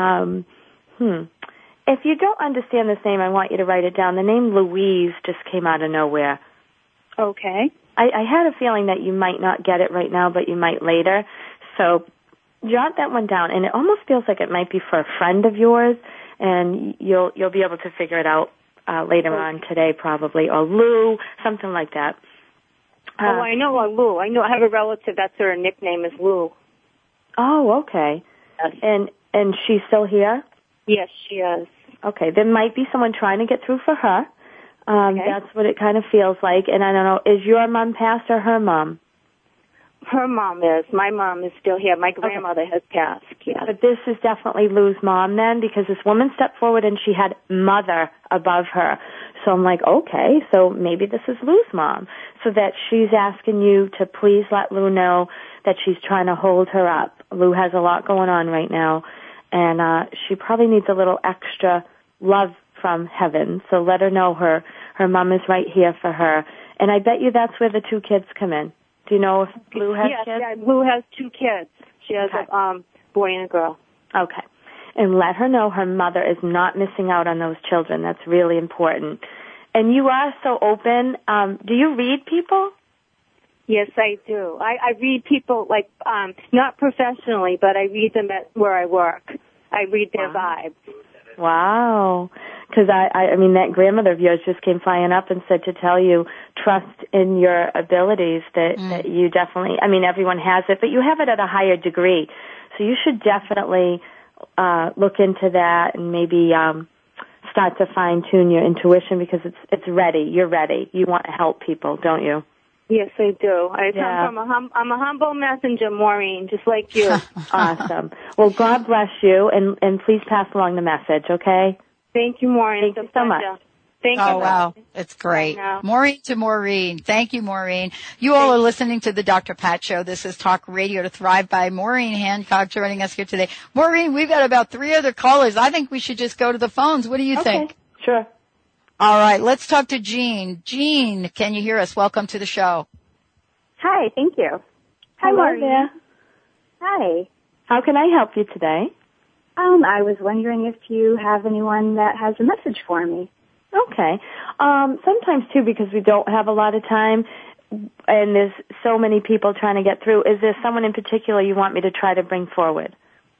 If you don't understand this name, I want you to write it down. The name Louise just came out of nowhere. Okay. I had a feeling that you might not get it right now, but you might later. So jot that one down, and it almost feels like it might be for a friend of yours, and you'll be able to figure it out later on today, probably, or Lou, something like that. I know a Lou. I have a relative that's her nickname is Lou. Oh, okay. Yes. And she's still here? Yes, she is. Okay, there might be someone trying to get through for her. That's what it kind of feels like. And I don't know, is your mom passed or her mom? Her mom is. My mom is still here. My grandmother has passed, yes. But this is definitely Lou's mom then, because this woman stepped forward and she had mother above her. So I'm like, okay, so maybe this is Lou's mom. So that she's asking you to please let Lou know that she's trying to hold her up. Lou has a lot going on right now, and she probably needs a little extra love from heaven. So let her know her mom is right here for her. And I bet you that's where the two kids come in. Do you know if Lou has kids? Yeah, Lou has two kids. She has a boy and a girl. Okay. And let her know her mother is not missing out on those children. That's really important. And you are so open. Do you read people? Yes, I do. I read people, like, not professionally, but I read them at where I work. I read their vibes. Wow. Because I mean, that grandmother of yours just came flying up and said to tell you, trust in your abilities, that you definitely, I mean, everyone has it, but you have it at a higher degree. So you should definitely look into that and maybe start to fine-tune your intuition, because it's ready. You're ready. You want to help people, don't you? Yes, I do. I'm a humble messenger, Maureen, just like you. Awesome. Well, God bless you, and please pass along the message, okay? Thank you, Maureen. Thank you so much. Thank you. Oh, wow. It's great. Maureen to Maureen. Thank you, Maureen. You all are listening to the Dr. Pat Show. This is Talk Radio to Thrive by Maureen Hancock joining us here today. Maureen, we've got about 3 other callers. I think we should just go to the phones. What do you think? Sure. All right. Let's talk to Jean. Jean, can you hear us? Welcome to the show. Hi. Thank you. Hi, Maureen. Hi. How can I help you today? I was wondering if you have anyone that has a message for me. Okay. Sometimes, too, because we don't have a lot of time and there's so many people trying to get through, is there someone in particular you want me to try to bring forward?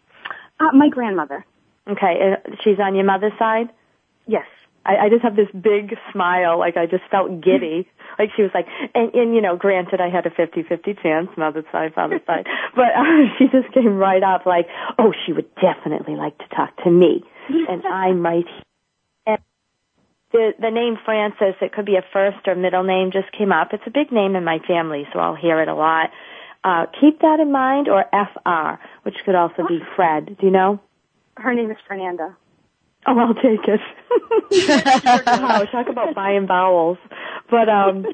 My grandmother. Okay. She's on your mother's side? Yes. I just have this big smile, like I just felt giddy. Like she was like, and you know, granted I had a 50-50 chance, mother's side, father's side, but she just came right up like, oh, she would definitely like to talk to me, and I'm right here. And the name Frances, it could be a first or middle name, just came up. It's a big name in my family, so I'll hear it a lot. Keep that in mind, or FR, which could also be Fred. Do you know? Her name is Fernanda. Oh, I'll take it. Wow, talk about buying vowels. But,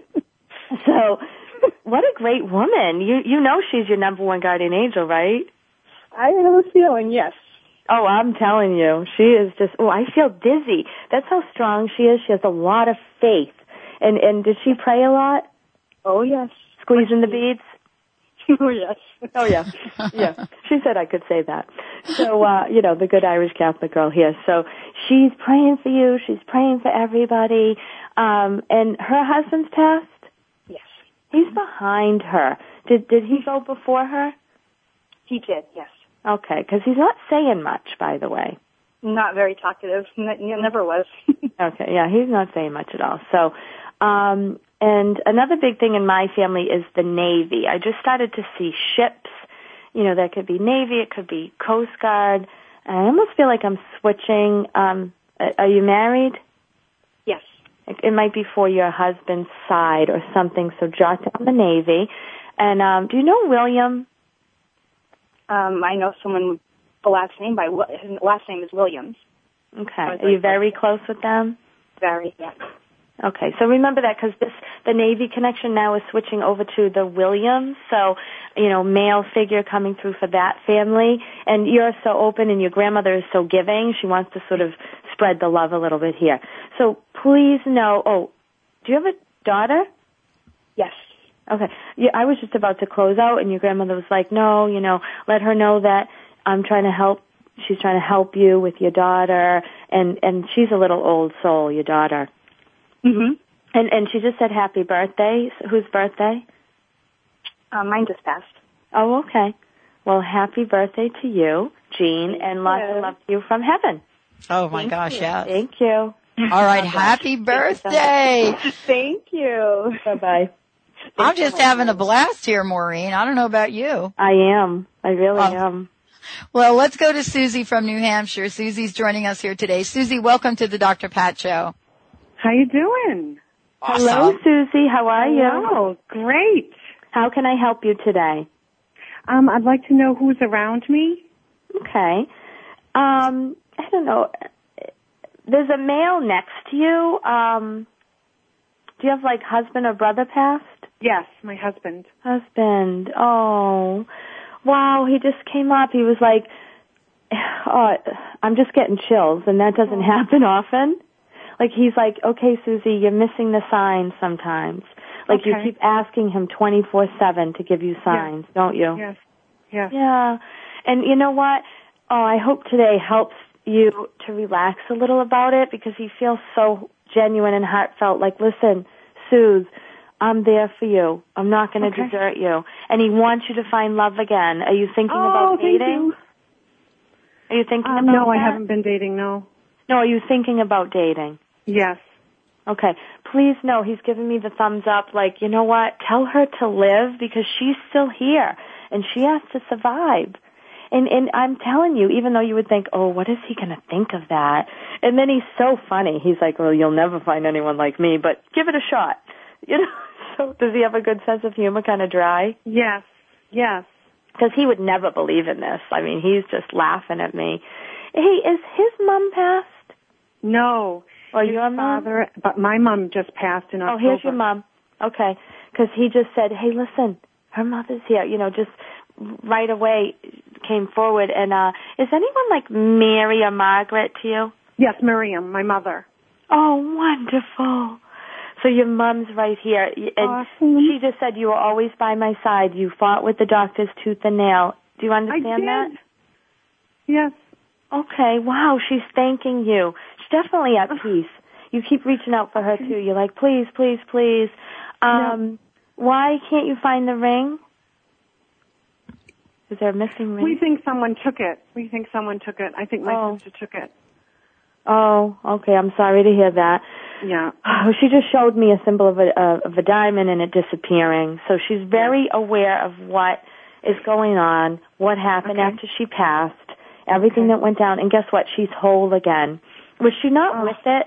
so, what a great woman. You know she's your number one guardian angel, right? I have a feeling, yes. Oh, I'm telling you, she is just, I feel dizzy. That's how strong she is. She has a lot of faith. And did she pray a lot? Oh, yes. Squeezing the beads? Oh, yes. Oh, yeah. Yeah. She said I could say that. So, you know, the good Irish Catholic girl here. So she's praying for you. She's praying for everybody. And her husband's passed? Yes. He's behind her. Did he go before her? He did, yes. Okay, because he's not saying much, by the way. Not very talkative. Never was. Okay, yeah, he's not saying much at all. So, and another big thing in my family is the Navy. I just started to see ships. You know, that could be Navy, it could be Coast Guard. And I almost feel like I'm switching. Are you married? Yes. It might be for your husband's side or something, so jot down the Navy. And do you know William? I know someone with the last name. His last name is Williams. Okay. Are you very close with them? Very, yeah. Okay, so remember that, because the Navy connection now is switching over to the Williams, so, you know, male figure coming through for that family, and you're so open and your grandmother is so giving, she wants to sort of spread the love a little bit here. So please know, do you have a daughter? Yes. Okay, yeah, I was just about to close out, and your grandmother was like, no, you know, let her know that I'm trying to help, she's trying to help you with your daughter, and she's a little old soul, your daughter. Mm-hmm. And she just said happy birthday. Whose birthday? Mine just passed. Oh, okay. Well, happy birthday to you, Jean, and lots of love to you from heaven. Oh, my gosh, yes. Thank you. All right, happy birthday. Thank you. Bye-bye. I'm just having a blast here, Maureen. I don't know about you. I am. I really am. Well, let's go to Susie from New Hampshire. Susie's joining us here today. Susie, welcome to the Dr. Pat Show. How you doing? Awesome. Hello, Susie. How are you? Oh, great. How can I help you today? I'd like to know who's around me. Okay. I don't know. there's a male next to you. Do you have like husband or brother passed? Yes, my husband. Husband. Oh, wow. He just came up. He was like, oh, I'm just getting chills, and that doesn't happen often. Like, he's like, okay, Susie, you're missing the signs sometimes. Like, you keep asking him 24/7 to give you signs, don't you? Yes. Yes. Yeah. And you know what? Oh, I hope today helps you to relax a little about it, because he feels so genuine and heartfelt. Like, listen, Suze, I'm there for you. I'm not going to desert you. And he wants you to find love again. Are you thinking about dating? Thank you. Are you thinking about No, that? I haven't been dating, no. No, are you thinking about dating? Yes. Okay. Please know he's giving me the thumbs up. Like, you know what? Tell her to live, because she's still here and she has to survive. And I'm telling you, even though you would think, oh, what is he going to think of that? And then he's so funny. He's like, well, you'll never find anyone like me, but give it a shot. You know? So does he have a good sense of humor, kind of dry? Yes. Yes. Because he would never believe in this. I mean, he's just laughing at me. Hey, is his mom passed? No. Or your father, but my mom just passed in October. Oh, here's your mom. Okay. Because he just said, hey, listen, her mother's here. You know, just right away came forward. And is anyone like Mary or Margaret to you? Yes, Miriam, my mother. Oh, wonderful. So your mom's right here. And awesome. She just said you were always by my side. You fought with the doctors tooth and nail. Do you understand that? Yes. Okay, wow, she's thanking you. She's definitely at peace. You keep reaching out for her, too. You're like, please, please, please. Why can't you find the ring? Is there a missing ring? We think someone took it. I think my sister took it. Oh, okay, I'm sorry to hear that. Yeah. Oh, she just showed me a symbol of a diamond and it disappearing. So she's very aware of what is going on, what happened after she passed, everything that went down, and guess what? She's whole again. Was she not with it?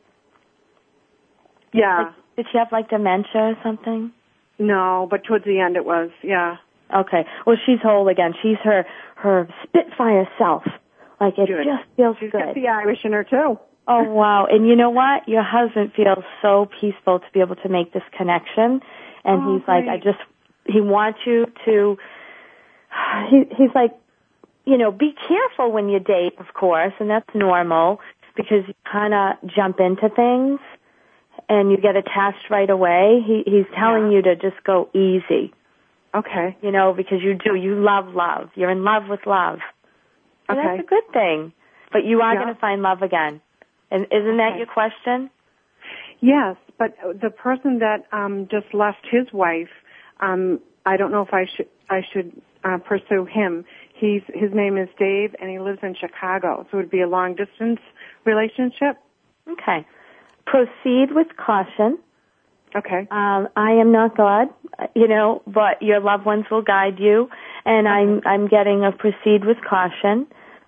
Yeah. Like, did she have like dementia or something? No, but towards the end it was, yeah. Okay. Well, she's whole again. She's her Spitfire self. Like, it just feels She's good. She's got the Irish in her, too. Oh, wow. And you know what? Your husband feels so peaceful to be able to make this connection. And he's like, he wants you to, he's like, you know, be careful when you date, of course, and that's normal, because you kind of jump into things and you get attached right away. He's telling you to just go easy. Okay. You know, because you love love. You're in love with love. And that's a good thing. But you are going to find love again. And isn't that your question? Yes, but the person that just left his wife, I don't know if I should pursue him. His name is Dave, and he lives in Chicago, so it would be a long distance relationship. Okay. Proceed with caution. Okay. I am not God, you know, but your loved ones will guide you, and I'm getting a proceed with caution.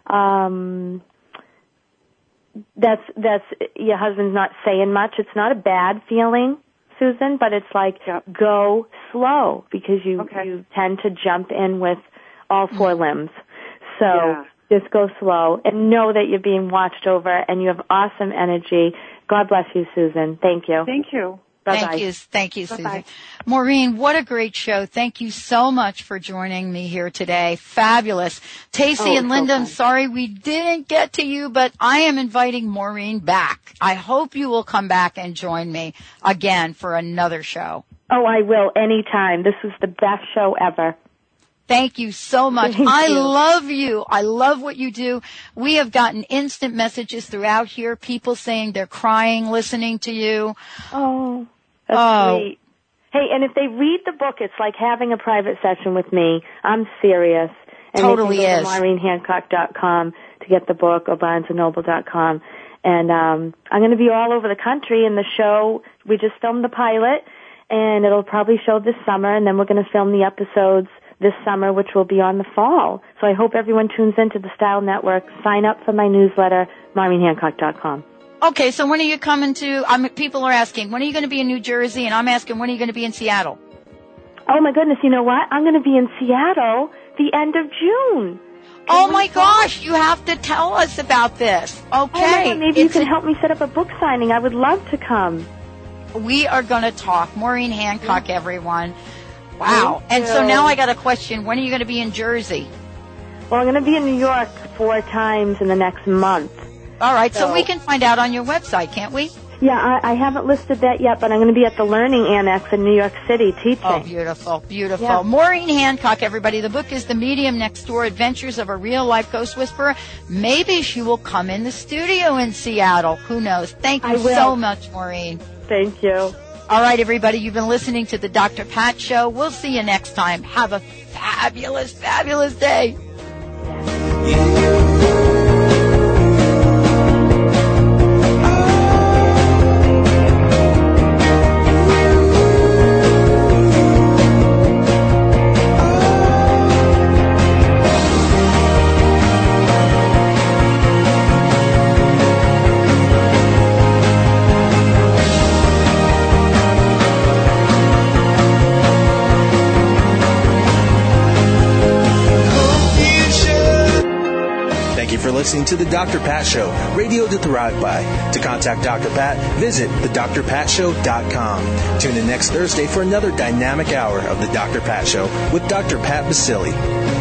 That's your husband's not saying much. It's not a bad feeling, Susan, but it's like go slow, because you tend to jump in with all four limbs. So just go slow and know that you're being watched over and you have awesome energy. God bless you, Susan. Thank you. Thank you. Bye-bye. Thank you, Susan. Maureen, what a great show. Thank you so much for joining me here today. Fabulous. Tacey and Linda, I'm sorry we didn't get to you, but I am inviting Maureen back. I hope you will come back and join me again for another show. Oh, I will, anytime. This was the best show ever. Thank you so much. I love you. I love what you do. We have gotten instant messages throughout here, people saying they're crying listening to you. Oh, that's sweet. Hey, and if they read the book, it's like having a private session with me. I'm serious. And totally they can is. go to MaureenHancock.com to get the book, or BarnesandNoble.com. And I'm going to be all over the country in the show. We just filmed the pilot, and it'll probably show this summer, and then we're going to film the episodes this summer, which will be on the fall. So I hope everyone tunes into the Style Network. Sign up for my newsletter, MaureenHancock.com. Okay, so when are you coming to, people are asking, when are you going to be in New Jersey? And I'm asking, when are you going to be in Seattle? Oh, my goodness, you know what? I'm going to be in Seattle the end of June. Oh my gosh, you have to tell us about this. Okay. Maybe you can help me set up a book signing. I would love to come. We are going to talk. Maureen Hancock, everyone. Wow. And so now I got a question. When are you going to be in Jersey? Well, I'm going to be in New York 4 times in the next month. All right. So we can find out on your website, can't we? Yeah, I haven't listed that yet, but I'm going to be at the Learning Annex in New York City teaching. Oh, beautiful, beautiful. Yeah. Maureen Hancock, everybody. The book is The Medium Next Door, Adventures of a Real-Life Ghost Whisperer. Maybe she will come in the studio in Seattle. Who knows? Thank you so much, Maureen. Thank you. All right, everybody. You've been listening to the Dr. Pat Show. We'll see you next time. Have a fabulous, fabulous day. Listening to The Dr. Pat Show, radio to thrive by. To contact Dr. Pat, visit thedrpatshow.com. Tune in next Thursday for another dynamic hour of The Dr. Pat Show with Dr. Pat Baccili.